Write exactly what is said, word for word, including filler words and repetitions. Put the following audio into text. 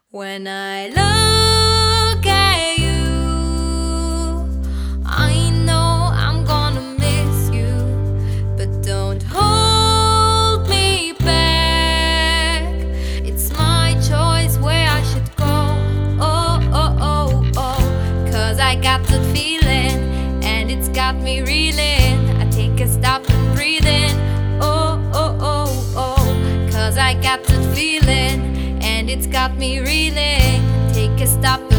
When I look at you, I know I'm gonna miss you, but don't hold me back. It's my choice where I should go. Oh, oh, oh, oh. Cause I got that feeling, and it's got me reeling. I take a stop and breathe in. Oh, oh, oh, oh. Cause I got that feeling, and it's got me reeling. Take a stop.